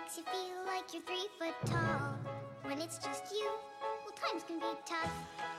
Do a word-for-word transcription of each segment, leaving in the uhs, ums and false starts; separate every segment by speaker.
Speaker 1: makes you feel like you're three foot tall. When it's just you, well, times can be tough.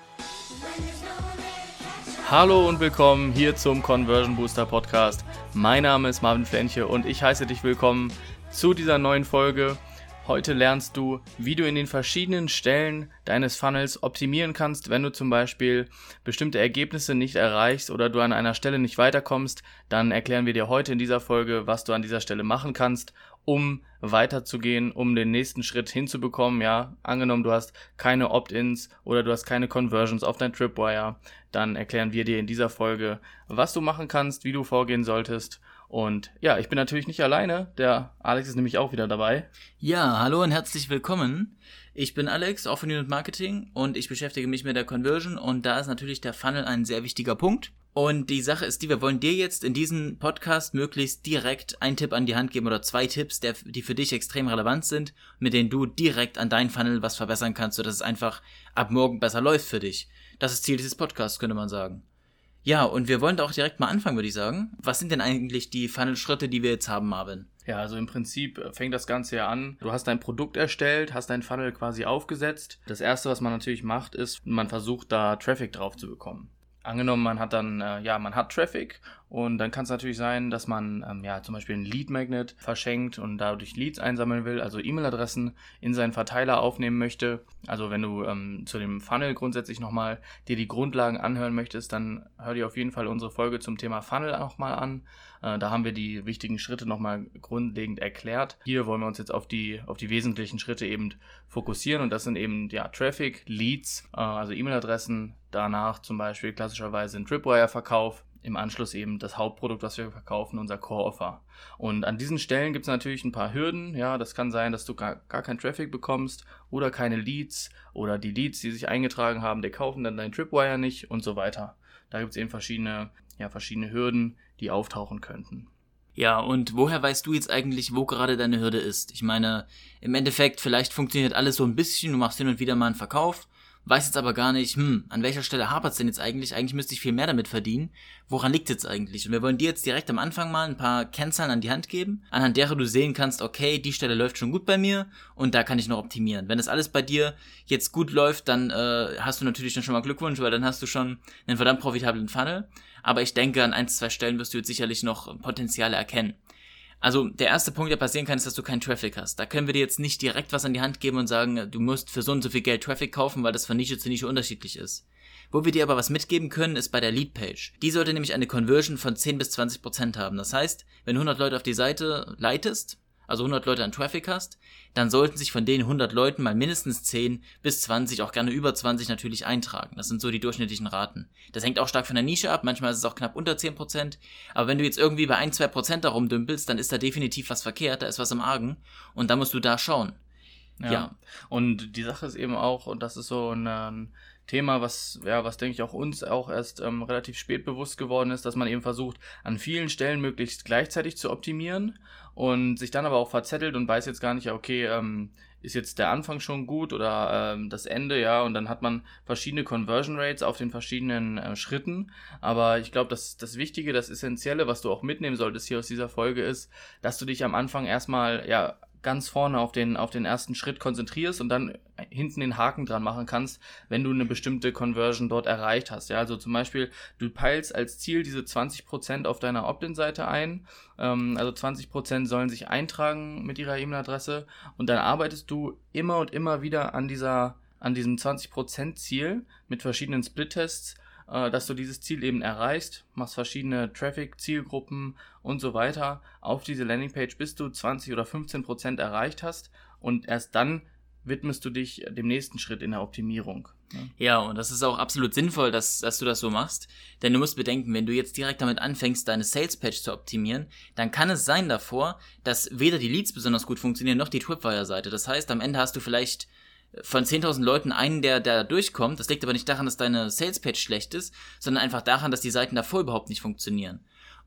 Speaker 1: When there's no one there to catch up.
Speaker 2: Hallo und willkommen hier zum Conversion Booster Podcast. Mein Name ist Marvin Flenche und ich heiße dich willkommen zu dieser neuen Folge. Heute lernst du, wie du in den verschiedenen Stellen deines Funnels optimieren kannst, wenn du zum Beispiel bestimmte Ergebnisse nicht erreichst oder du an einer Stelle nicht weiterkommst. Dann erklären wir dir heute in dieser Folge, was du an dieser Stelle machen kannst, um weiterzugehen, um den nächsten Schritt hinzubekommen. Ja, angenommen, du hast keine Opt-ins oder du hast keine Conversions auf dein Tripwire, dann erklären wir dir in dieser Folge, was du machen kannst, wie du vorgehen solltest. Und ja, ich bin natürlich nicht alleine, der Alex ist nämlich auch wieder dabei.
Speaker 3: Ja, hallo und herzlich willkommen. Ich bin Alex, auch von Unit Marketing und ich beschäftige mich mit der Conversion und da ist natürlich der Funnel ein sehr wichtiger Punkt. Und die Sache ist die, wir wollen dir jetzt in diesem Podcast möglichst direkt einen Tipp an die Hand geben oder zwei Tipps, der, die für dich extrem relevant sind, mit denen du direkt an deinen Funnel was verbessern kannst, sodass es einfach ab morgen besser läuft für dich. Das ist Ziel dieses Podcasts, könnte man sagen. Ja, und wir wollen da auch direkt mal anfangen, würde ich sagen. Was sind denn eigentlich die Funnel-Schritte, die wir jetzt haben, Marvin?
Speaker 2: Ja, also im Prinzip fängt das Ganze ja an. Du hast dein Produkt erstellt, hast dein Funnel quasi aufgesetzt. Das Erste, was man natürlich macht, ist, man versucht da Traffic drauf zu bekommen. Angenommen, man hat dann, äh, ja, man hat Traffic und dann kann es natürlich sein, dass man, ähm, ja, zum Beispiel einen Lead Magnet verschenkt und dadurch Leads einsammeln will, also E-Mail-Adressen in seinen Verteiler aufnehmen möchte. Also wenn du ähm, zu dem Funnel grundsätzlich nochmal dir die Grundlagen anhören möchtest, dann hör dir auf jeden Fall unsere Folge zum Thema Funnel nochmal an. Äh, da haben wir die wichtigen Schritte nochmal grundlegend erklärt. Hier wollen wir uns jetzt auf die, auf die wesentlichen Schritte eben fokussieren und das sind eben, ja, Traffic, Leads, äh, also E-Mail-Adressen, danach zum Beispiel klassischerweise ein Tripwire-Verkauf, im Anschluss eben das Hauptprodukt, was wir verkaufen, unser Core-Offer. Und an diesen Stellen gibt es natürlich ein paar Hürden. Ja, das kann sein, dass du gar, gar keinen Traffic bekommst oder keine Leads oder die Leads, die sich eingetragen haben, die kaufen dann dein Tripwire nicht und so weiter. Da gibt es eben verschiedene, ja, verschiedene Hürden, die auftauchen könnten.
Speaker 3: Ja, und woher weißt du jetzt eigentlich, wo gerade deine Hürde ist? Ich meine, im Endeffekt, vielleicht funktioniert alles so ein bisschen, du machst hin und wieder mal einen Verkauf, weiß jetzt aber gar nicht, hm, an welcher Stelle hapert es denn jetzt eigentlich? Eigentlich müsste ich viel mehr damit verdienen. Woran liegt es jetzt eigentlich? Und wir wollen dir jetzt direkt am Anfang mal ein paar Kennzahlen an die Hand geben, anhand derer du sehen kannst, okay, die Stelle läuft schon gut bei mir und da kann ich noch optimieren. Wenn das alles bei dir jetzt gut läuft, dann äh, hast du natürlich dann schon mal Glückwunsch, weil dann hast du schon einen verdammt profitablen Funnel. Aber ich denke, an ein, zwei Stellen wirst du jetzt sicherlich noch Potenziale erkennen. Also der erste Punkt, der passieren kann, ist, dass du keinen Traffic hast. Da können wir dir jetzt nicht direkt was an die Hand geben und sagen, du musst für so und so viel Geld Traffic kaufen, weil das von Nische zu Nische unterschiedlich ist. Wo wir dir aber was mitgeben können, ist bei der Lead-Page. Die sollte nämlich eine Conversion von zehn bis zwanzig Prozent haben. Das heißt, wenn du hundert Leute auf die Seite leitest, also hundert Leute an Traffic hast, dann sollten sich von den hundert Leuten mal mindestens zehn bis zwanzig, auch gerne über zwanzig natürlich eintragen. Das sind so die durchschnittlichen Raten. Das hängt auch stark von der Nische ab, manchmal ist es auch knapp unter zehn Prozent, aber wenn du jetzt irgendwie bei ein bis zwei Prozent da rumdümpelst, dann ist da definitiv was verkehrt, da ist was im Argen und da musst du da schauen.
Speaker 2: Ja.
Speaker 3: ja.
Speaker 2: Und die Sache ist eben auch, und das ist so ein, ein Thema, was, ja, was denke ich auch uns auch erst ähm, relativ spät bewusst geworden ist, dass man eben versucht, an vielen Stellen möglichst gleichzeitig zu optimieren und sich dann aber auch verzettelt und weiß jetzt gar nicht, okay, ähm, ist jetzt der Anfang schon gut oder ähm, das Ende, ja, und dann hat man verschiedene Conversion Rates auf den verschiedenen äh, Schritten, aber ich glaube, das, das Wichtige, das Essentielle, was du auch mitnehmen solltest hier aus dieser Folge ist, dass du dich am Anfang erstmal, ja, ganz vorne auf den, auf den ersten Schritt konzentrierst und dann hinten den Haken dran machen kannst, wenn du eine bestimmte Conversion dort erreicht hast. Ja, also zum Beispiel, du peilst als Ziel diese zwanzig Prozent auf deiner Opt-in-Seite ein, ähm, also zwanzig Prozent sollen sich eintragen mit ihrer E-Mail-Adresse und dann arbeitest du immer und immer wieder an dieser, an diesem zwanzig Prozent Ziel mit verschiedenen Split-Tests, dass du dieses Ziel eben erreichst, machst verschiedene Traffic-Zielgruppen und so weiter auf diese Landingpage, bis du zwanzig oder fünfzehn Prozent erreicht hast und erst dann widmest du dich dem nächsten Schritt in der Optimierung.
Speaker 3: Ja, und das ist auch absolut sinnvoll, dass, dass du das so machst, denn du musst bedenken, wenn du jetzt direkt damit anfängst, deine Sales-Page zu optimieren, dann kann es sein davor, dass weder die Leads besonders gut funktionieren, noch die Tripwire-Seite. Das heißt, am Ende hast du vielleicht von zehntausend Leuten einen, der da durchkommt. Das liegt aber nicht daran, dass deine Salespage schlecht ist, sondern einfach daran, dass die Seiten davor überhaupt nicht funktionieren.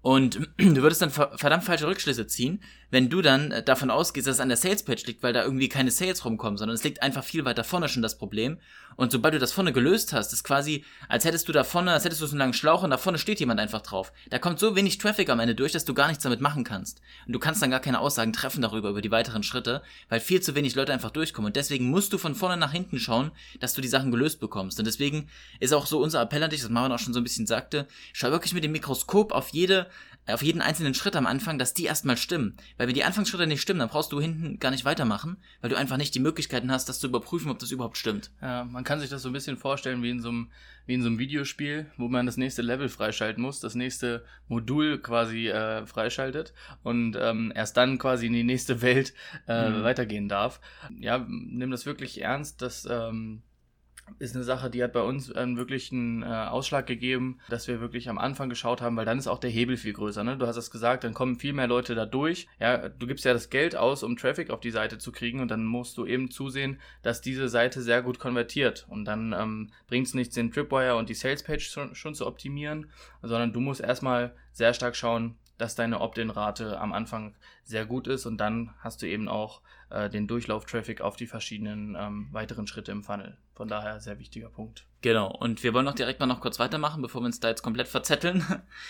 Speaker 3: Und du würdest dann verdammt falsche Rückschlüsse ziehen, wenn du dann davon ausgehst, dass es an der Sales-Page liegt, weil da irgendwie keine Sales rumkommen, sondern es liegt einfach viel weiter vorne schon das Problem. Und sobald du das vorne gelöst hast, ist quasi, als hättest du da vorne, als hättest du so einen langen Schlauch und da vorne steht jemand einfach drauf. Da kommt so wenig Traffic am Ende durch, dass du gar nichts damit machen kannst. Und du kannst dann gar keine Aussagen treffen darüber, über die weiteren Schritte, weil viel zu wenig Leute einfach durchkommen. Und deswegen musst du von vorne nach hinten schauen, dass du die Sachen gelöst bekommst. Und deswegen ist auch so unser Appell an dich, das Marvin auch schon so ein bisschen sagte, schau wirklich mit dem Mikroskop auf jede auf jeden einzelnen Schritt am Anfang, dass die erstmal stimmen. Weil wenn die Anfangsschritte nicht stimmen, dann brauchst du hinten gar nicht weitermachen, weil du einfach nicht die Möglichkeiten hast, das zu überprüfen, ob das überhaupt stimmt.
Speaker 2: Ja, man kann sich das so ein bisschen vorstellen wie in so einem, wie in so einem Videospiel, wo man das nächste Level freischalten muss, das nächste Modul quasi äh, freischaltet und ähm, erst dann quasi in die nächste Welt äh, mhm. weitergehen darf. Ja, nimm das wirklich ernst, dass ähm, ist eine Sache, die hat bei uns ähm, wirklich einen äh, Ausschlag gegeben, dass wir wirklich am Anfang geschaut haben, weil dann ist auch der Hebel viel größer, ne? Du hast es gesagt, dann kommen viel mehr Leute da durch. Ja, du gibst ja das Geld aus, um Traffic auf die Seite zu kriegen und dann musst du eben zusehen, dass diese Seite sehr gut konvertiert und dann ähm, bringt es nichts, den Tripwire und die Salespage schon, schon zu optimieren, sondern du musst erstmal sehr stark schauen, dass deine Opt-in-Rate am Anfang sehr gut ist und dann hast du eben auch äh, den Durchlauf-Traffic auf die verschiedenen ähm, weiteren Schritte im Funnel. Von daher sehr wichtiger Punkt.
Speaker 3: Genau, und wir wollen auch direkt mal noch kurz weitermachen, bevor wir uns da jetzt komplett verzetteln.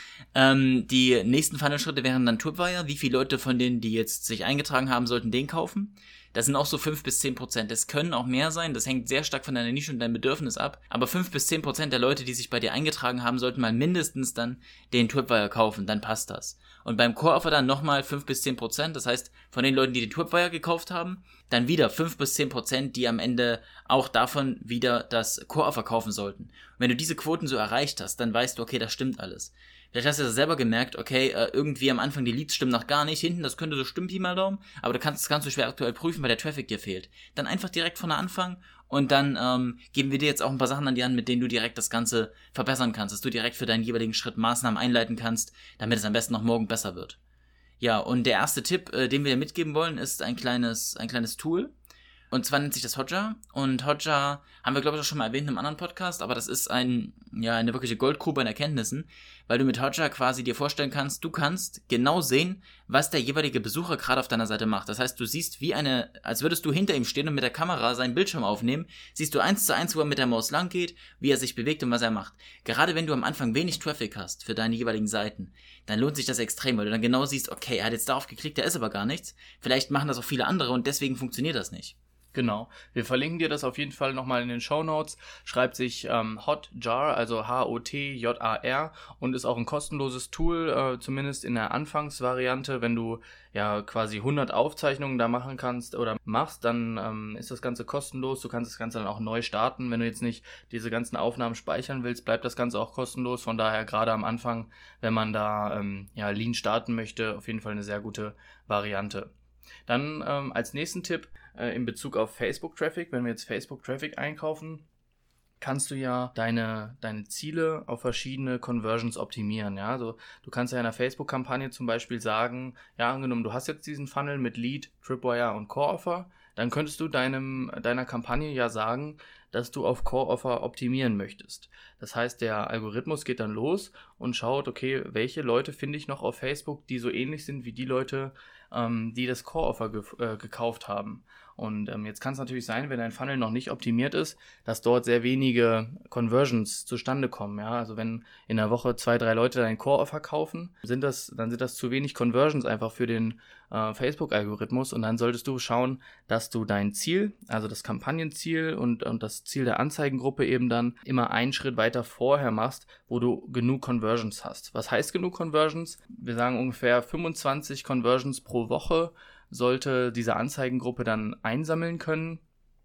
Speaker 3: ähm, die nächsten Funnel-Schritte wären dann Tripwire. Wie viele Leute von denen, die jetzt sich eingetragen haben, sollten den kaufen? Das sind auch so fünf bis zehn Prozent. Das können auch mehr sein, das hängt sehr stark von deiner Nische und deinem Bedürfnis ab. Aber fünf bis zehn Prozent der Leute, die sich bei dir eingetragen haben, sollten mal mindestens dann den Tripwire kaufen, dann passt das. Und beim Core-Offer dann nochmal fünf bis zehn Prozent, das heißt, von den Leuten, die den Tripwire gekauft haben, dann wieder fünf bis zehn Prozent, die am Ende auch davon wieder das Core-Offer kaufen sollten. Und wenn du diese Quoten so erreicht hast, dann weißt du, okay, das stimmt alles. Vielleicht hast du das selber gemerkt, okay, äh, irgendwie am Anfang die Leads stimmen noch gar nicht, hinten, das könnte so stimmen, Pi mal Daumen, aber du kannst das ganz so schwer aktuell prüfen, weil der Traffic dir fehlt. Dann einfach direkt von der Anfang und dann ähm, geben wir dir jetzt auch ein paar Sachen an die Hand, mit denen du direkt das Ganze verbessern kannst, dass du direkt für deinen jeweiligen Schritt Maßnahmen einleiten kannst, damit es am besten noch morgen besser wird. Ja, und der erste Tipp, äh, den wir dir mitgeben wollen, ist ein kleines, ein kleines Tool. Und zwar nennt sich das Hotjar. Und Hotjar haben wir, glaube ich, auch schon mal erwähnt in einem anderen Podcast, aber das ist ein, ja, eine wirkliche Goldgrube an Erkenntnissen, weil du mit Hotjar quasi dir vorstellen kannst, du kannst genau sehen, was der jeweilige Besucher gerade auf deiner Seite macht. Das heißt, du siehst wie eine, als würdest du hinter ihm stehen und mit der Kamera seinen Bildschirm aufnehmen, siehst du eins zu eins, wo er mit der Maus lang geht, wie er sich bewegt und was er macht. Gerade wenn du am Anfang wenig Traffic hast für deine jeweiligen Seiten, dann lohnt sich das extrem, weil du dann genau siehst, okay, er hat jetzt darauf geklickt, da ist aber gar nichts. Vielleicht machen das auch viele andere und deswegen funktioniert das nicht.
Speaker 2: Genau. Wir verlinken dir das auf jeden Fall nochmal in den Shownotes. Schreibt sich ähm, Hotjar, also H O T J A R und ist auch ein kostenloses Tool, äh, zumindest in der Anfangsvariante. Wenn du ja quasi hundert Aufzeichnungen da machen kannst oder machst, dann ähm, ist das Ganze kostenlos. Du kannst das Ganze dann auch neu starten. Wenn du jetzt nicht diese ganzen Aufnahmen speichern willst, bleibt das Ganze auch kostenlos. Von daher gerade am Anfang, wenn man da ähm, ja Lean starten möchte, auf jeden Fall eine sehr gute Variante. Dann ähm, als nächsten Tipp äh, in Bezug auf Facebook-Traffic, wenn wir jetzt Facebook-Traffic einkaufen, kannst du ja deine, deine Ziele auf verschiedene Conversions optimieren. Ja? Also du kannst ja in einer Facebook-Kampagne zum Beispiel sagen, ja, angenommen, du hast jetzt diesen Funnel mit Lead, Tripwire und Core-Offer, dann könntest du deinem, deiner Kampagne ja sagen, dass du auf Core-Offer optimieren möchtest. Das heißt, der Algorithmus geht dann los und schaut, okay, welche Leute finde ich noch auf Facebook, die so ähnlich sind wie die Leute, ähm, die das Core-Offer ge- äh, gekauft haben. Und ähm, jetzt kann es natürlich sein, wenn dein Funnel noch nicht optimiert ist, dass dort sehr wenige Conversions zustande kommen. Ja? Also wenn in der Woche zwei, drei Leute dein Core-Offer kaufen, sind das, dann sind das zu wenig Conversions einfach für den äh, Facebook-Algorithmus. Und dann solltest du schauen, dass du dein Ziel, also das Kampagnenziel und, und das Ziel der Anzeigengruppe eben dann immer einen Schritt weiter vorher machst, wo du genug Conversions hast. Was heißt genug Conversions? Wir sagen ungefähr fünfundzwanzig Conversions pro Woche sollte diese Anzeigengruppe dann einsammeln können.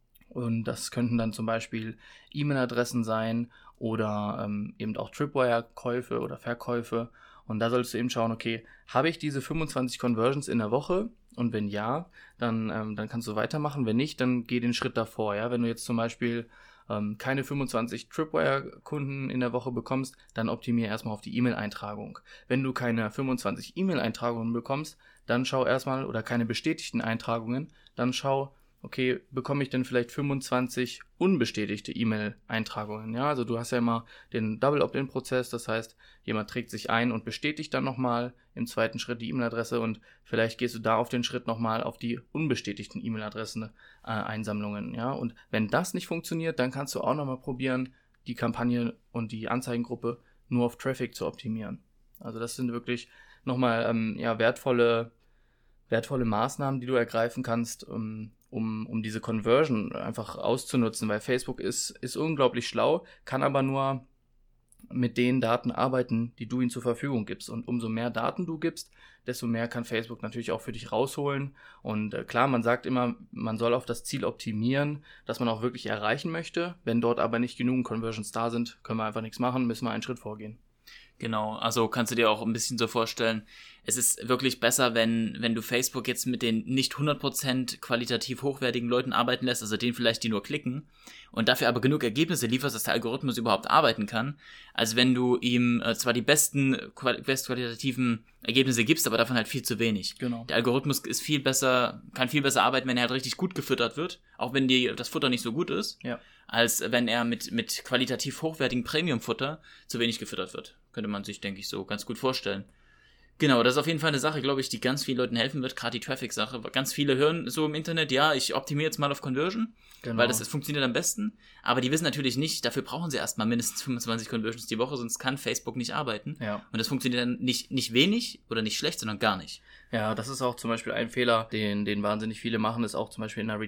Speaker 2: Und das könnten dann zum Beispiel E-Mail-Adressen sein oder ähm, eben auch Tripwire-Käufe oder Verkäufe. Und da solltest du eben schauen, okay, habe ich diese fünfundzwanzig Conversions in der Woche? Und wenn ja, dann, ähm, dann kannst du weitermachen. Wenn nicht, dann geh den Schritt davor. Ja? Wenn du jetzt zum Beispiel ähm, keine fünfundzwanzig Tripwire-Kunden in der Woche bekommst, dann optimiere erstmal auf die E-Mail-Eintragung. Wenn du keine fünfundzwanzig E-Mail-Eintragungen bekommst, dann schau erstmal, oder keine bestätigten Eintragungen, dann schau, okay, bekomme ich denn vielleicht fünfundzwanzig unbestätigte E-Mail-Eintragungen? Ja, also du hast ja immer den Double-Opt-in-Prozess, das heißt, jemand trägt sich ein und bestätigt dann nochmal im zweiten Schritt die E-Mail-Adresse und vielleicht gehst du da auf den Schritt nochmal auf die unbestätigten E-Mail-Adressen äh, Einsammlungen, ja, und wenn das nicht funktioniert, dann kannst du auch nochmal probieren, die Kampagne und die Anzeigengruppe nur auf Traffic zu optimieren. Also das sind wirklich nochmal ähm, ja, wertvolle, wertvolle Maßnahmen, die du ergreifen kannst, um, um, um diese Conversion einfach auszunutzen, weil Facebook ist, ist unglaublich schlau, kann aber nur mit den Daten arbeiten, die du ihnen zur Verfügung gibst. Und umso mehr Daten du gibst, desto mehr kann Facebook natürlich auch für dich rausholen. Und äh, klar, man sagt immer, man soll auf das Ziel optimieren, das man auch wirklich erreichen möchte. Wenn dort aber nicht genug Conversions da sind, können wir einfach nichts machen, müssen wir einen Schritt vorgehen.
Speaker 3: Genau, also kannst du dir auch ein bisschen so vorstellen, es ist wirklich besser, wenn wenn du Facebook jetzt mit den nicht hundert Prozent qualitativ hochwertigen Leuten arbeiten lässt, also denen vielleicht, die nur klicken, und dafür aber genug Ergebnisse lieferst, dass der Algorithmus überhaupt arbeiten kann, als wenn du ihm äh, zwar die besten, quali- bestqualitativen Ergebnisse gibst, aber davon halt viel zu wenig.
Speaker 2: Genau.
Speaker 3: Der Algorithmus ist viel besser, kann viel besser arbeiten, wenn er halt richtig gut gefüttert wird, auch wenn die, das Futter nicht so gut ist,
Speaker 2: Ja.
Speaker 3: als wenn er mit mit qualitativ hochwertigem Premium-Futter zu wenig gefüttert wird. Könnte man sich, denke ich, so ganz gut vorstellen. Genau, das ist auf jeden Fall eine Sache, glaube ich, die ganz vielen Leuten helfen wird, gerade die Traffic-Sache. Ganz viele hören so im Internet, ja, ich optimiere jetzt mal auf Conversion,
Speaker 2: Genau.
Speaker 3: weil das, das funktioniert am besten. Aber die wissen natürlich nicht, dafür brauchen sie erstmal mindestens fünfundzwanzig Conversions die Woche, sonst kann Facebook nicht arbeiten.
Speaker 2: Ja.
Speaker 3: Und das funktioniert dann nicht, nicht wenig oder nicht schlecht, sondern gar nicht.
Speaker 2: Ja, das ist auch zum Beispiel ein Fehler, den, den wahnsinnig viele machen, ist auch zum Beispiel in einer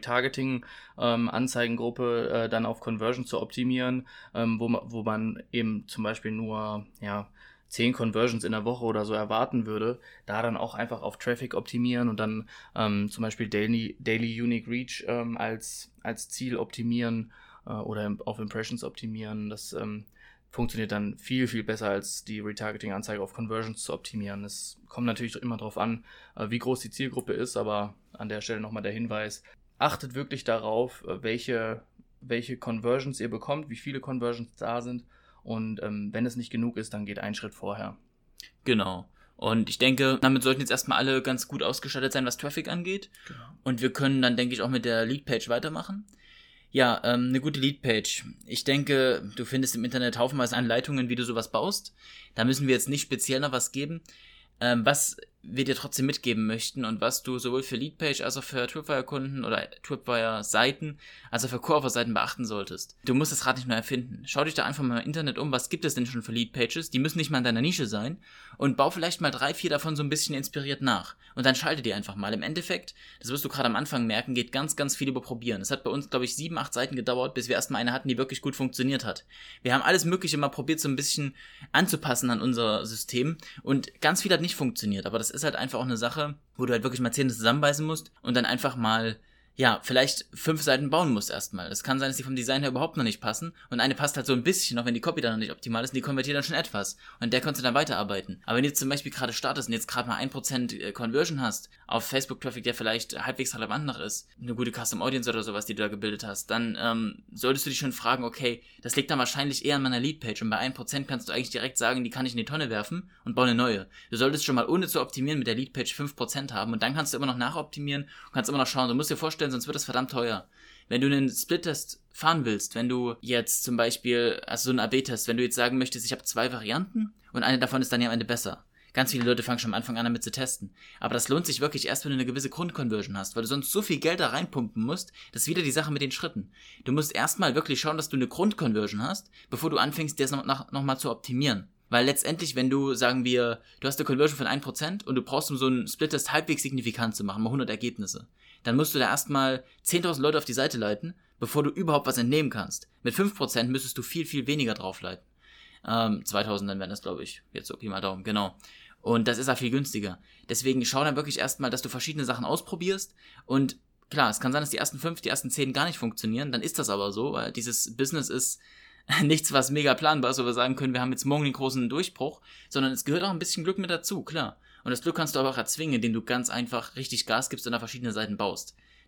Speaker 2: Retargeting-Anzeigengruppe ähm, äh, dann auf Conversion zu optimieren, ähm, wo, ma, wo man eben zum Beispiel nur, ja, zehn Conversions in der Woche oder so erwarten würde, da dann auch einfach auf Traffic optimieren und dann ähm, zum Beispiel Daily, Daily Unique Reach ähm, als, als Ziel optimieren äh, oder im, auf Impressions optimieren. Das ähm, funktioniert dann viel, viel besser, als die Retargeting-Anzeige auf Conversions zu optimieren. Es kommt natürlich immer darauf an, äh, wie groß die Zielgruppe ist, aber an der Stelle nochmal der Hinweis, achtet wirklich darauf, äh, welche, welche Conversions ihr bekommt, wie viele Conversions da sind. Und ähm, wenn es nicht genug ist, dann geht ein Schritt vorher.
Speaker 3: Genau. Und ich denke, damit sollten jetzt erstmal alle ganz gut ausgestattet sein, was Traffic angeht.
Speaker 2: Genau.
Speaker 3: Und wir können dann, denke ich, auch mit der Leadpage weitermachen. Ja, ähm, eine gute Leadpage. Ich denke, du findest im Internet haufenweise Anleitungen, wie du sowas baust. Da müssen wir jetzt nicht speziell noch was geben. Ähm, was wir dir trotzdem mitgeben möchten und was du sowohl für Leadpage als auch für Tripwire-Kunden oder Tripwire-Seiten als auch für Core-Offer-Seiten beachten solltest. Du musst das Rad nicht neu erfinden. Schau dich da einfach mal im Internet um, was gibt es denn schon für Leadpages? Die müssen nicht mal in deiner Nische sein und bau vielleicht mal drei, vier davon so ein bisschen inspiriert nach. Und dann schalte die einfach mal. Im Endeffekt, das wirst du gerade am Anfang merken, geht ganz, ganz viel über Probieren. Es hat bei uns, glaube ich, sieben, acht Seiten gedauert, bis wir erstmal eine hatten, die wirklich gut funktioniert hat. Wir haben alles Mögliche mal probiert, so ein bisschen anzupassen an unser System und ganz viel hat nicht funktioniert, aber das ist halt einfach auch eine Sache, wo du halt wirklich mal Zähne zusammenbeißen musst und dann einfach mal, ja, vielleicht fünf Seiten bauen musst erstmal. Es kann sein, dass die vom Design her überhaupt noch nicht passen und eine passt halt so ein bisschen, auch wenn die Copy dann noch nicht optimal ist und die konvertiert dann schon etwas und der kannst du dann weiterarbeiten. Aber wenn du jetzt zum Beispiel gerade startest und jetzt gerade mal ein Prozent Conversion hast auf Facebook-Traffic, der vielleicht halbwegs relevant noch ist, eine gute Custom Audience oder sowas, die du da gebildet hast, dann ähm, solltest du dich schon fragen, okay, das liegt dann wahrscheinlich eher an meiner Leadpage und bei ein Prozent kannst du eigentlich direkt sagen, die kann ich in die Tonne werfen und baue eine neue. Du solltest schon mal ohne zu optimieren mit der Leadpage fünf Prozent haben und dann kannst du immer noch nachoptimieren und kannst immer noch schauen. Du musst dir vorstellen, sonst wird das verdammt teuer. Wenn du einen Split-Test fahren willst, wenn du jetzt zum Beispiel, also so einen A B-Test, wenn du jetzt sagen möchtest, ich habe zwei Varianten und eine davon ist dann ja am Ende besser. Ganz viele Leute fangen schon am Anfang an, damit zu testen. Aber das lohnt sich wirklich erst, wenn du eine gewisse Grundconversion hast, weil du sonst so viel Geld da reinpumpen musst, das ist wieder die Sache mit den Schritten. Du musst erstmal wirklich schauen, dass du eine Grundconversion hast, bevor du anfängst, das noch, noch, noch mal zu optimieren. Weil letztendlich, wenn du, sagen wir, du hast eine Conversion von ein Prozent und du brauchst, um so einen Split-Test halbwegs signifikant zu machen, mal hundert Ergebnisse, dann musst du da erstmal zehntausend Leute auf die Seite leiten, bevor du überhaupt was entnehmen kannst. Mit fünf Prozent müsstest du viel, viel weniger draufleiten. Ähm, zweitausend, dann wären das, glaube ich, jetzt so Pi mal Daumen, genau. Und das ist auch viel günstiger. Deswegen schau dann wirklich erstmal, dass du verschiedene Sachen ausprobierst und klar, es kann sein, dass die ersten fünf, die ersten zehn gar nicht funktionieren, dann ist das aber so, weil dieses Business ist nichts, was mega planbar ist, wo wir sagen können, wir haben jetzt morgen den großen Durchbruch, sondern es gehört auch ein bisschen Glück mit dazu, klar. Und das Glück kannst du aber auch erzwingen, indem du ganz einfach richtig Gas gibst und da verschiedene Seiten baust.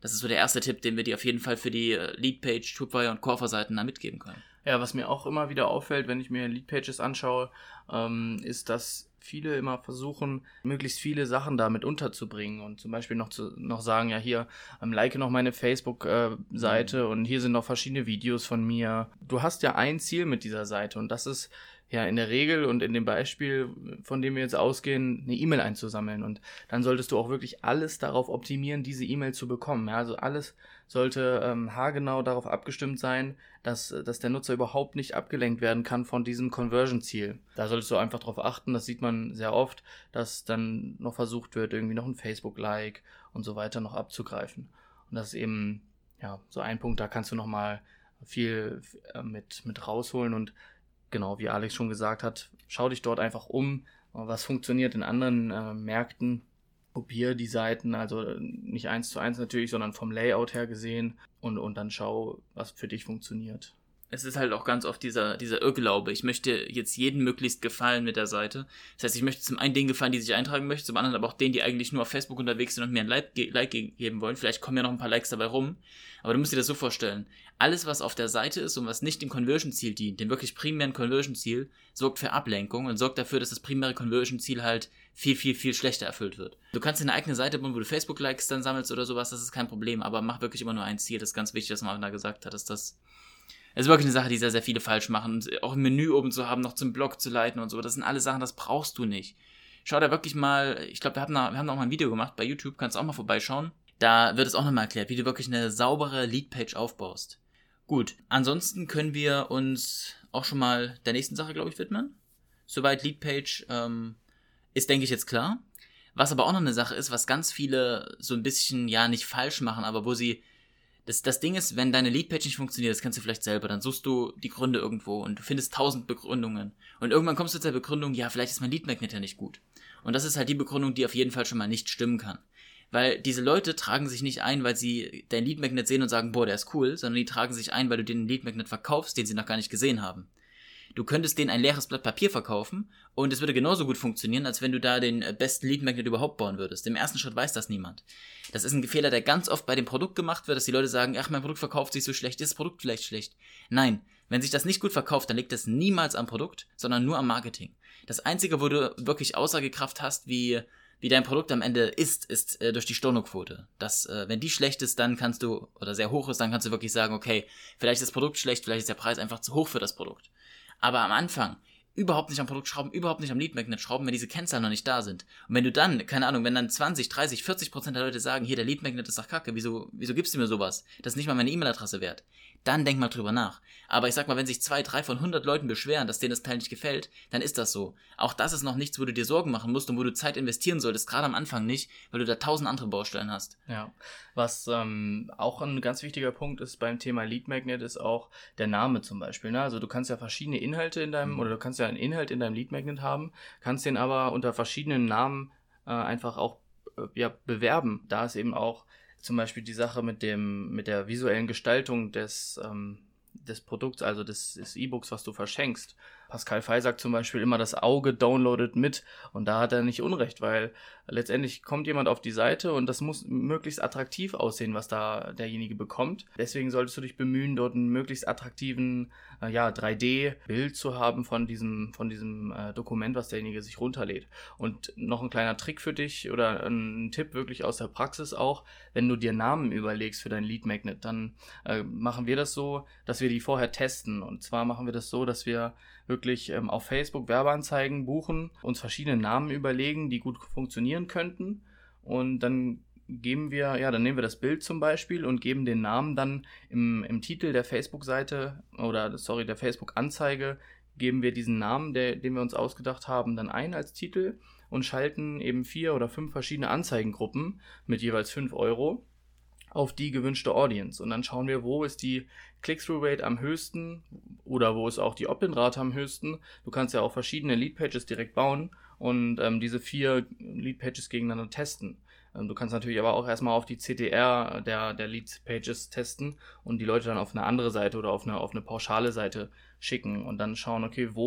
Speaker 3: Das ist so der erste Tipp, den wir dir auf jeden Fall für die Leadpage, Tripwire und Core-Seiten da mitgeben können.
Speaker 2: Ja, was mir auch immer wieder auffällt, wenn ich mir Leadpages anschaue, ähm, ist, dass viele immer versuchen, möglichst viele Sachen damit unterzubringen und zum Beispiel noch zu noch sagen, ja hier, ähm, like noch meine Facebook-Seite mhm. und hier sind noch verschiedene Videos von mir. Du hast ja ein Ziel mit dieser Seite und das ist ja in der Regel und in dem Beispiel, von dem wir jetzt ausgehen, eine E-Mail einzusammeln und dann solltest du auch wirklich alles darauf optimieren, diese E-Mail zu bekommen. Ja, also alles sollte ähm, haargenau darauf abgestimmt sein, dass, dass der Nutzer überhaupt nicht abgelenkt werden kann von diesem Conversion-Ziel. Da solltest du einfach darauf achten, das sieht man sehr oft, dass dann noch versucht wird, irgendwie noch ein Facebook-Like und so weiter noch abzugreifen. Und das ist eben ja so ein Punkt, da kannst du nochmal viel äh, mit, mit rausholen und genau, wie Alex schon gesagt hat, schau dich dort einfach um, was funktioniert in anderen äh, Märkten. Kopiere die Seiten, also nicht eins zu eins natürlich, sondern vom Layout her gesehen und, und dann schau, was für dich funktioniert.
Speaker 3: Es ist halt auch ganz oft dieser, dieser Irrglaube. Ich möchte jetzt jedem möglichst gefallen mit der Seite. Das heißt, ich möchte zum einen denen gefallen, die sich eintragen möchten, zum anderen aber auch denen, die eigentlich nur auf Facebook unterwegs sind und mir ein Like, like geben wollen. Vielleicht kommen ja noch ein paar Likes dabei rum. Aber du musst dir das so vorstellen. Alles, was auf der Seite ist und was nicht dem Conversion-Ziel dient, dem wirklich primären Conversion-Ziel, sorgt für Ablenkung und sorgt dafür, dass das primäre Conversion-Ziel halt viel, viel, viel schlechter erfüllt wird. Du kannst eine eigene Seite bauen, wo du Facebook-Likes dann sammelst oder sowas, das ist kein Problem, aber mach wirklich immer nur ein Ziel. Das ist ganz wichtig, was man da gesagt hat, dass das Es ist wirklich eine Sache, die sehr, sehr viele falsch machen. Und auch ein Menü oben zu haben, noch zum Blog zu leiten und so. Das sind alle Sachen, das brauchst du nicht. Schau da wirklich mal, ich glaube, wir haben da, wir haben da auch mal ein Video gemacht bei YouTube, kannst auch mal vorbeischauen. Da wird es auch nochmal erklärt, wie du wirklich eine saubere Leadpage aufbaust. Gut, ansonsten können wir uns auch schon mal der nächsten Sache, glaube ich, widmen. Soweit Leadpage ähm, ist, denke ich, jetzt klar. Was aber auch noch eine Sache ist, was ganz viele so ein bisschen, ja, nicht falsch machen, aber wo sie Das, das Ding ist, wenn deine Leadpage nicht funktioniert, das kennst du vielleicht selber, dann suchst du die Gründe irgendwo und du findest tausend Begründungen. Und irgendwann kommst du zu der Begründung, ja, vielleicht ist mein Lead-Magnet ja nicht gut. Und das ist halt die Begründung, die auf jeden Fall schon mal nicht stimmen kann. Weil diese Leute tragen sich nicht ein, weil sie dein Lead-Magnet sehen und sagen, boah, der ist cool, sondern die tragen sich ein, weil du den Lead-Magnet verkaufst, den sie noch gar nicht gesehen haben. Du könntest denen ein leeres Blatt Papier verkaufen und es würde genauso gut funktionieren, als wenn du da den besten Lead-Magnet überhaupt bauen würdest. Im ersten Schritt weiß das niemand. Das ist ein Fehler, der ganz oft bei dem Produkt gemacht wird, dass die Leute sagen, ach, mein Produkt verkauft sich so schlecht, ist das Produkt vielleicht schlecht? Nein, wenn sich das nicht gut verkauft, dann liegt das niemals am Produkt, sondern nur am Marketing. Das Einzige, wo du wirklich Aussagekraft hast, wie, wie dein Produkt am Ende ist, ist äh, durch die Stornoquote. Das, äh, wenn die schlecht ist, dann kannst du, oder sehr hoch ist, dann kannst du wirklich sagen, okay, vielleicht ist das Produkt schlecht, vielleicht ist der Preis einfach zu hoch für das Produkt. Aber am Anfang überhaupt nicht am Produkt schrauben, überhaupt nicht am Lead-Magnet schrauben, wenn diese Kennzahlen noch nicht da sind. Und wenn du dann, keine Ahnung, wenn dann zwanzig, dreißig, vierzig Prozent der Leute sagen, hier, der Lead-Magnet ist doch kacke, wieso, wieso gibst du mir sowas? Das ist nicht mal meine E-Mail-Adresse wert. Dann denk mal drüber nach. Aber ich sag mal, wenn sich zwei, drei von hundert Leuten beschweren, dass denen das Teil nicht gefällt, dann ist das so. Auch das ist noch nichts, wo du dir Sorgen machen musst und wo du Zeit investieren solltest, gerade am Anfang nicht, weil du da tausend andere Baustellen hast.
Speaker 2: Ja, was ähm, auch ein ganz wichtiger Punkt ist beim Thema Lead-Magnet, ist auch der Name zum Beispiel. Ne? Also du kannst ja verschiedene Inhalte in deinem, mhm. oder du kannst ja einen Inhalt in deinem Lead-Magnet haben, kannst den aber unter verschiedenen Namen äh, einfach auch äh, ja, bewerben. Da ist eben auch zum Beispiel die Sache mit dem mit der visuellen Gestaltung des ähm, des Produkts, also des, des E-Books, was du verschenkst. Pascal Fey sagt zum Beispiel immer, das Auge downloadet mit, und da hat er nicht Unrecht, weil letztendlich kommt jemand auf die Seite und das muss möglichst attraktiv aussehen, was da derjenige bekommt. Deswegen solltest du dich bemühen, dort einen möglichst attraktiven äh, ja, drei D-Bild zu haben von diesem, von diesem äh, Dokument, was derjenige sich runterlädt. Und noch ein kleiner Trick für dich oder ein Tipp wirklich aus der Praxis auch, wenn du dir Namen überlegst für dein Lead-Magnet, dann äh, machen wir das so, dass wir die vorher testen. Und zwar machen wir das so, dass wir wirklich ähm, auf Facebook Werbeanzeigen buchen, uns verschiedene Namen überlegen, die gut funktionieren könnten, und dann geben wir, ja, dann nehmen wir das Bild zum Beispiel und geben den Namen dann im, im Titel der Facebook-Seite oder, sorry, der Facebook-Anzeige, geben wir diesen Namen, der, den wir uns ausgedacht haben, dann ein als Titel und schalten eben vier oder fünf verschiedene Anzeigengruppen mit jeweils fünf Euro auf die gewünschte Audience. Und dann schauen wir, wo ist die Click-Through-Rate am höchsten oder wo ist auch die Opt-in-Rate am höchsten. Du kannst ja auch verschiedene Lead-Pages direkt bauen und ähm, diese vier Lead-Pages gegeneinander testen. Ähm, du kannst natürlich aber auch erstmal auf die C T R der, der Lead-Pages testen und die Leute dann auf eine andere Seite oder auf eine, auf eine pauschale Seite schicken und dann schauen, okay, wo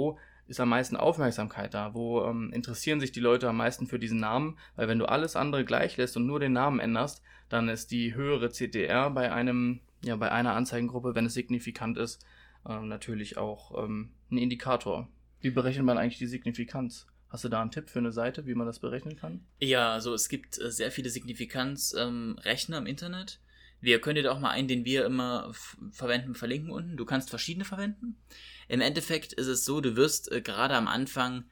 Speaker 2: ist am meisten Aufmerksamkeit da? Wo ähm, interessieren sich die Leute am meisten für diesen Namen? Weil wenn du alles andere gleich lässt und nur den Namen änderst, dann ist die höhere C T R bei einem, ja, bei einer Anzeigengruppe, wenn es signifikant ist, ähm, natürlich auch ähm, ein Indikator. Wie berechnet man eigentlich die Signifikanz? Hast du da einen Tipp für eine Seite, wie man das berechnen kann?
Speaker 3: Ja, also es gibt äh, sehr viele Signifikanzrechner ähm, im Internet. Wir können dir da auch mal einen, den wir immer f- verwenden, verlinken unten. Du kannst verschiedene verwenden. Im Endeffekt ist es so, du wirst äh, gerade am Anfang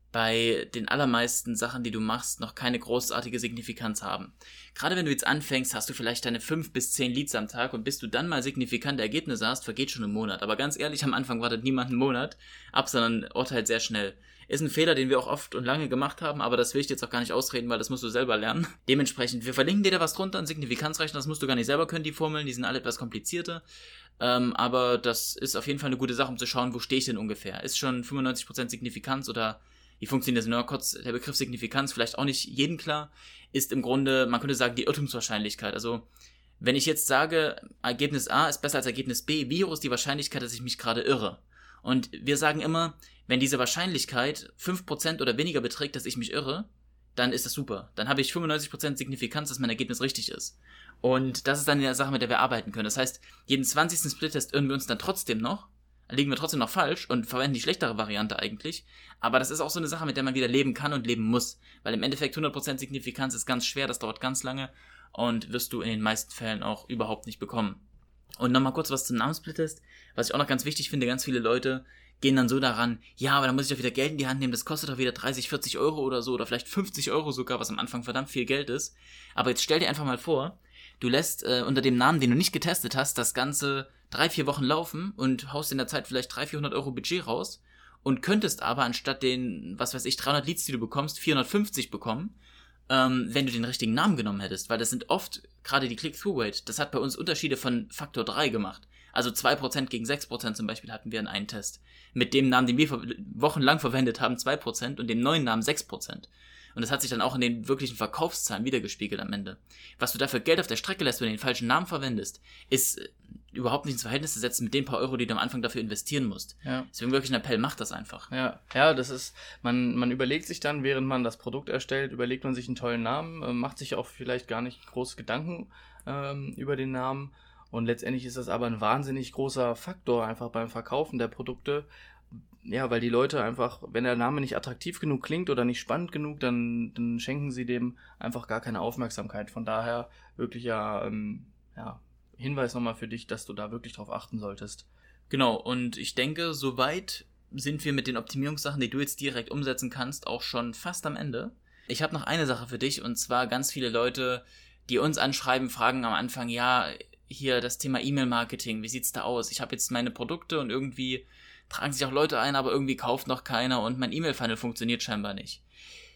Speaker 3: bei den allermeisten Sachen, die du machst, noch keine großartige Signifikanz haben. Gerade wenn du jetzt anfängst, hast du vielleicht deine fünf bis zehn Leads am Tag und bis du dann mal signifikante Ergebnisse hast, vergeht schon ein Monat. Aber ganz ehrlich, am Anfang wartet niemand einen Monat ab, sondern urteilt sehr schnell. Ist ein Fehler, den wir auch oft und lange gemacht haben, aber das will ich jetzt auch gar nicht ausreden, weil das musst du selber lernen. Dementsprechend, wir verlinken dir da was drunter, ein Signifikanzrechner, das musst du gar nicht selber können, die Formeln, die sind alle etwas komplizierter. Ähm, aber das ist auf jeden Fall eine gute Sache, um zu schauen, wo stehe ich denn ungefähr. Ist schon fünfundneunzig Prozent Signifikanz oder wie funktioniert das? Nur kurz, der Begriff Signifikanz, vielleicht auch nicht jedem klar, ist im Grunde, man könnte sagen, die Irrtumswahrscheinlichkeit. Also, wenn ich jetzt sage, Ergebnis A ist besser als Ergebnis B, wie hoch ist die Wahrscheinlichkeit, dass ich mich gerade irre? Und wir sagen immer, wenn diese Wahrscheinlichkeit fünf Prozent oder weniger beträgt, dass ich mich irre, dann ist das super. Dann habe ich fünfundneunzig Prozent Signifikanz, dass mein Ergebnis richtig ist. Und das ist dann eine Sache, mit der wir arbeiten können. Das heißt, jeden zwanzigsten Split-Test irren wir uns dann trotzdem noch, liegen wir trotzdem noch falsch und verwenden die schlechtere Variante eigentlich. Aber das ist auch so eine Sache, mit der man wieder leben kann und leben muss. Weil im Endeffekt hundert Prozent Signifikanz ist ganz schwer, das dauert ganz lange und wirst du in den meisten Fällen auch überhaupt nicht bekommen. Und nochmal kurz was zum Namenssplittest. Was ich auch noch ganz wichtig finde, ganz viele Leute gehen dann so daran, ja, aber dann muss ich doch wieder Geld in die Hand nehmen, das kostet doch wieder dreißig, vierzig Euro oder so, oder vielleicht fünfzig Euro sogar, was am Anfang verdammt viel Geld ist. Aber jetzt stell dir einfach mal vor, du lässt äh, unter dem Namen, den du nicht getestet hast, das Ganze drei, vier Wochen laufen und haust in der Zeit vielleicht dreihundert, vierhundert Euro Budget raus und könntest aber anstatt den, was weiß ich, dreihundert Leads, die du bekommst, vierhundertfünfzig bekommen, ähm, wenn du den richtigen Namen genommen hättest, weil das sind oft, gerade die Click-Through-Rate, das hat bei uns Unterschiede von Faktor drei gemacht. Also zwei Prozent gegen sechs Prozent zum Beispiel hatten wir in einem Test. Mit dem Namen, den wir wochenlang verwendet haben, zwei Prozent und dem neuen Namen sechs Prozent. Und das hat sich dann auch in den wirklichen Verkaufszahlen wiedergespiegelt am Ende. Was du dafür Geld auf der Strecke lässt, wenn du den falschen Namen verwendest, ist überhaupt nicht ins Verhältnis zu setzen mit den paar Euro, die du am Anfang dafür investieren musst.
Speaker 2: Ja.
Speaker 3: Deswegen wirklich ein Appell, mach das einfach.
Speaker 2: Ja, ja, das ist, man, man überlegt sich dann, während man das Produkt erstellt, überlegt man sich einen tollen Namen, äh, macht sich auch vielleicht gar nicht große Gedanken ähm, über den Namen. Und letztendlich ist das aber ein wahnsinnig großer Faktor einfach beim Verkaufen der Produkte. Ja, weil die Leute einfach, wenn der Name nicht attraktiv genug klingt oder nicht spannend genug, dann, dann schenken sie dem einfach gar keine Aufmerksamkeit. Von daher wirklich ja, ähm, ja, Hinweis nochmal für dich, dass du da wirklich drauf achten solltest.
Speaker 3: Genau, und ich denke, soweit sind wir mit den Optimierungssachen, die du jetzt direkt umsetzen kannst, auch schon fast am Ende. Ich habe noch eine Sache für dich, und zwar ganz viele Leute, die uns anschreiben, fragen am Anfang, ja, hier das Thema E-Mail-Marketing, wie sieht's da aus? Ich habe jetzt meine Produkte und irgendwie tragen sich auch Leute ein, aber irgendwie kauft noch keiner und mein E-Mail-Funnel funktioniert scheinbar nicht.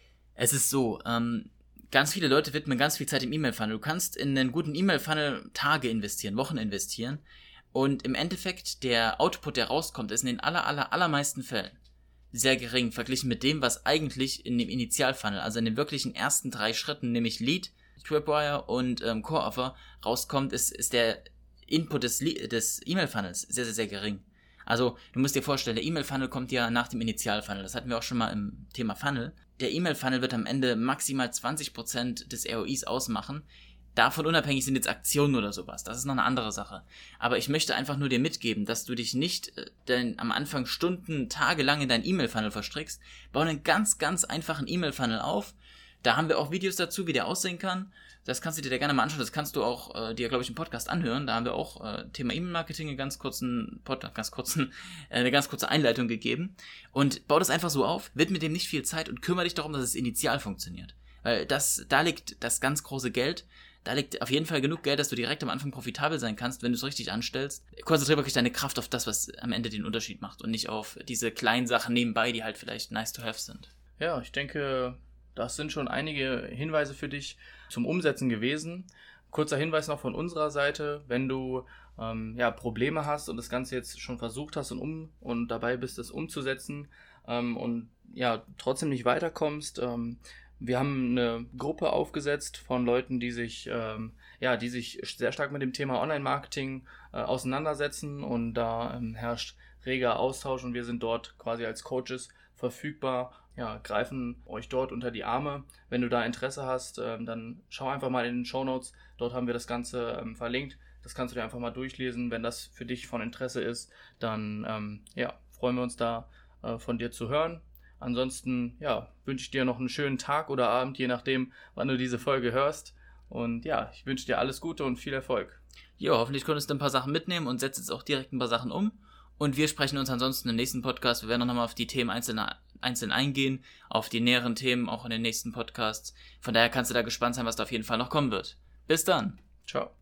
Speaker 3: Es ist so, ähm, ganz viele Leute widmen ganz viel Zeit im E-Mail-Funnel. Du kannst in einen guten E-Mail-Funnel Tage investieren, Wochen investieren und im Endeffekt der Output, der rauskommt, ist in den aller, aller, allermeisten Fällen sehr gering, verglichen mit dem, was eigentlich in dem Initial-Funnel, also in den wirklichen ersten drei Schritten, nämlich Lead, Tripwire und ähm, Core-Offer rauskommt, ist, ist der Input des, des E-Mail-Funnels sehr, sehr, sehr gering. Also, du musst dir vorstellen, der E-Mail-Funnel kommt ja nach dem Initial-Funnel. Das hatten wir auch schon mal im Thema Funnel. Der E-Mail-Funnel wird am Ende maximal zwanzig Prozent des R O Is ausmachen. Davon unabhängig sind jetzt Aktionen oder sowas. Das ist noch eine andere Sache. Aber ich möchte einfach nur dir mitgeben, dass du dich nicht äh, denn am Anfang Stunden, Tage lang in deinen E-Mail-Funnel verstrickst. Bau einen ganz, ganz einfachen E-Mail-Funnel auf. Da haben wir auch Videos dazu, wie der aussehen kann. Das kannst du dir gerne mal anschauen. Das kannst du auch äh, dir, glaube ich, im Podcast anhören. Da haben wir auch äh, Thema E-Mail-Marketing einen ganz kurzen Pod, ganz kurzen, äh, eine ganz kurze Einleitung gegeben. Und bau das einfach so auf, widme dem nicht viel Zeit und kümmere dich darum, dass es initial funktioniert. Weil das, da liegt das ganz große Geld. Da liegt auf jeden Fall genug Geld, dass du direkt am Anfang profitabel sein kannst, wenn du es richtig anstellst. Konzentriere wirklich deine Kraft auf das, was am Ende den Unterschied macht und nicht auf diese kleinen Sachen nebenbei, die halt vielleicht nice to have sind.
Speaker 2: Ja, ich denke, das sind schon einige Hinweise für dich zum Umsetzen gewesen. Kurzer Hinweis noch von unserer Seite, wenn du ähm, ja, Probleme hast und das Ganze jetzt schon versucht hast und, um, und dabei bist, es umzusetzen ähm, und ja, trotzdem nicht weiterkommst. Ähm, wir haben eine Gruppe aufgesetzt von Leuten, die sich, ähm, ja, die sich sehr stark mit dem Thema Online-Marketing äh, auseinandersetzen und da ähm, herrscht reger Austausch und wir sind dort quasi als Coaches verfügbar, ja, greifen euch dort unter die Arme. Wenn du da Interesse hast, ähm, dann schau einfach mal in den Shownotes, dort haben wir das Ganze ähm, verlinkt. Das kannst du dir einfach mal durchlesen. Wenn das für dich von Interesse ist, dann ähm, ja, freuen wir uns da äh, von dir zu hören. Ansonsten ja, wünsche ich dir noch einen schönen Tag oder Abend, je nachdem, wann du diese Folge hörst. Und ja, ich wünsche dir alles Gute und viel Erfolg.
Speaker 3: Ja, hoffentlich konntest du ein paar Sachen mitnehmen und setzt jetzt auch direkt ein paar Sachen um. Und wir sprechen uns ansonsten im nächsten Podcast. Wir werden auch nochmal auf die Themen einzeln, einzeln eingehen, auf die näheren Themen auch in den nächsten Podcasts. Von daher kannst du da gespannt sein, was da auf jeden Fall noch kommen wird. Bis dann.
Speaker 2: Ciao.